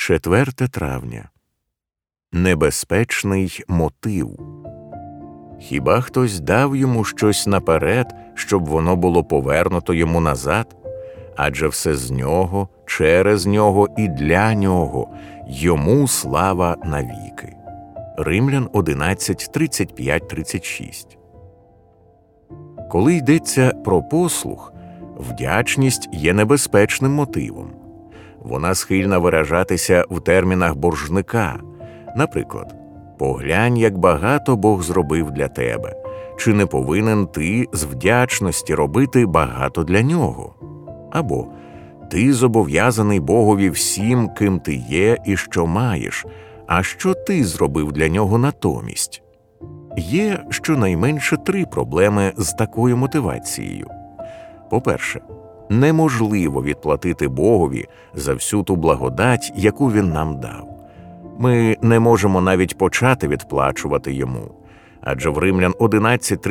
4 травня. Небезпечний мотив. Хіба хтось дав йому щось наперед, щоб воно було повернуто йому назад? Адже все з нього, через нього і для нього, йому слава навіки. Римлян 11, 35-36. Коли йдеться про послух, вдячність є небезпечним мотивом. Вона схильна виражатися в термінах боржника. Наприклад, «Поглянь, як багато Бог зробив для тебе. Чи не повинен ти з вдячності робити багато для нього?» Або «Ти зобов'язаний Богові всім, ким ти є і що маєш, а що ти зробив для нього натомість?» Є щонайменше 3 проблеми з такою мотивацією. По-перше, неможливо відплатити Богові за всю ту благодать, яку Він нам дав. Ми не можемо навіть почати відплачувати Йому. Адже в Римлян 11,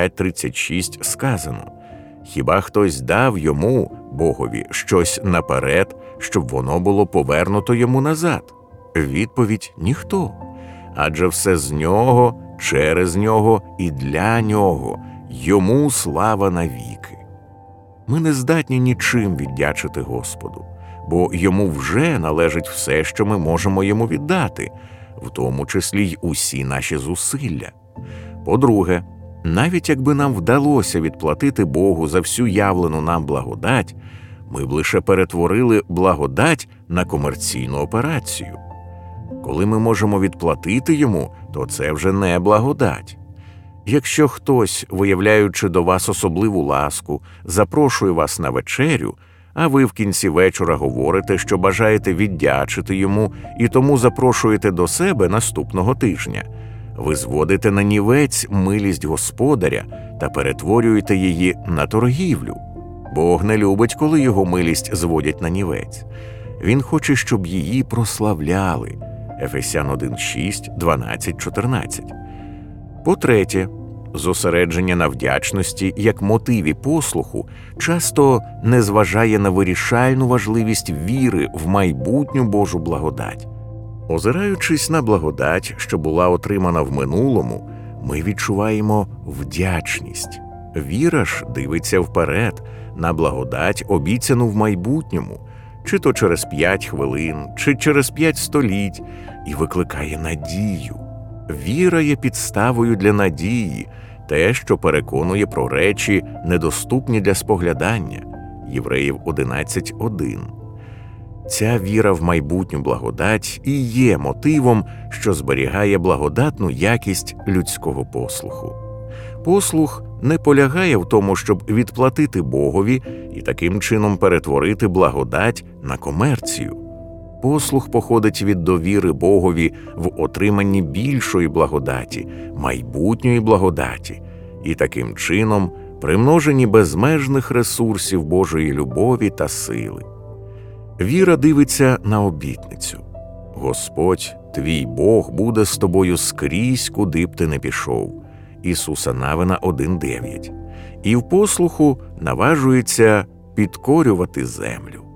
35-36 сказано: «Хіба хтось дав Йому, Богові, щось наперед, щоб воно було повернуто Йому назад?» Відповідь – ніхто. Адже все з Нього, через Нього і для Нього, Йому слава навіки. Ми не здатні нічим віддячити Господу, бо Йому вже належить все, що ми можемо Йому віддати, в тому числі й усі наші зусилля. По-друге, навіть якби нам вдалося відплатити Богу за всю явлену нам благодать, ми б лише перетворили благодать на комерційну операцію. Коли ми можемо відплатити Йому, то це вже не благодать. Якщо хтось, виявляючи до вас особливу ласку, запрошує вас на вечерю, а ви в кінці вечора говорите, що бажаєте віддячити йому і тому запрошуєте до себе наступного тижня, ви зводите на нівець милість Господаря та перетворюєте її на торгівлю. Бог не любить, коли його милість зводять на нівець. Він хоче, щоб її прославляли. Ефесян 1:6, 12-14. По-третє, зосередження на вдячності як мотиві послуху часто не зважає на вирішальну важливість віри в майбутню Божу благодать. Озираючись на благодать, що була отримана в минулому, ми відчуваємо вдячність. Віра ж дивиться вперед, на благодать, обіцяну в майбутньому, чи то через 5 хвилин, чи через 5 століть, і викликає надію. Віра є підставою для надії, те, що переконує про речі, недоступні для споглядання. Євреїв 11:1. Ця віра в майбутню благодать і є мотивом, що зберігає благодатну якість людського послуху. Послух не полягає в тому, щоб відплатити Богові і таким чином перетворити благодать на комерцію. Послух походить від довіри Богові в отриманні більшої благодаті, майбутньої благодаті, і таким чином примноженні безмежних ресурсів Божої любові та сили. Віра дивиться на обітницю. Господь, твій Бог, буде з тобою скрізь, куди б ти не пішов. Ісуса Навина 1:9. І в послуху наважується підкорювати землю.